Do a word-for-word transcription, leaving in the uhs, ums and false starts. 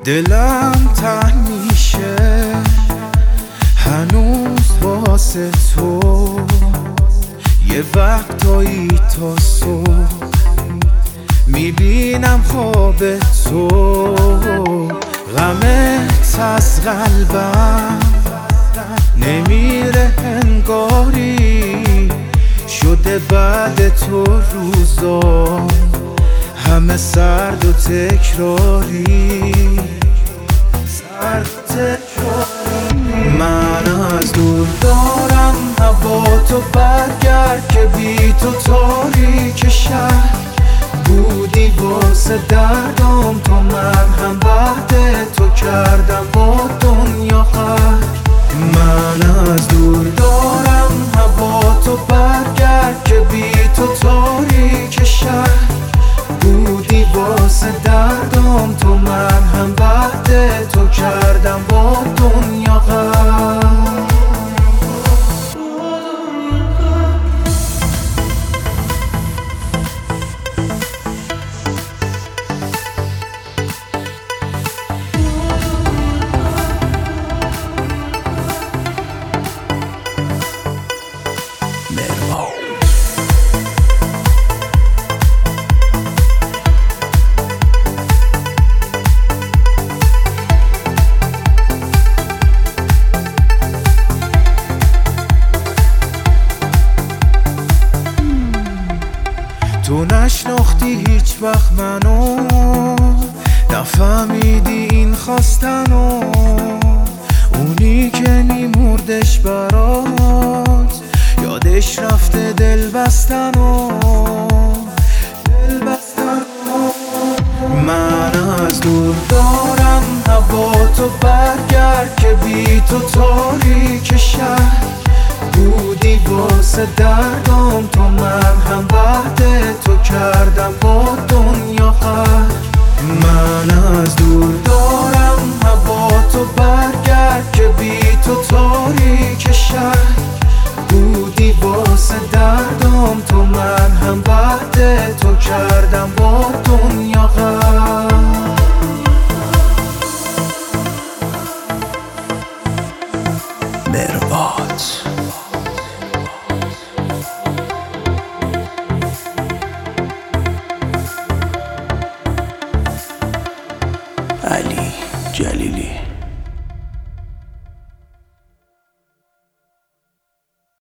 دلم تنگ میشه هنوز واسه تو، یه وقتایی تا صبح میبینم خواب تو. غمت از قلبم نمیره انگاری، شده بعد تو روزا همه سرد و تکراری. سرد تکراری. من از دور دارم هوا تو برگرد که بی تو تاریک شهر بودی واسه دردم. تو من هم بعد تو کردم با دنیا قهر. من از دور دارم هوا تو برگرد که بی تو تاریک شهر بودی واسه دردم. تو من هم بعد تو کردم با دنیا قهر. تو نشناختی هیچ وقت منو، نفهمیدی این خواستنو. اونی که میمردش برات یادش رفته دل بستنو. دل بستنو. من از دور دارم هوا تو برگرد که بی تو تاریک شهر بودی واسه دردم. تو من هم بعد تو کردم با دنیا قهر. من از دور دارم هوا تو برگرد که بی تو تاریک شهر بودی واسه دردم. تو من هم بعد تو کردم با دنیا قهر. مروات علی جلیلی.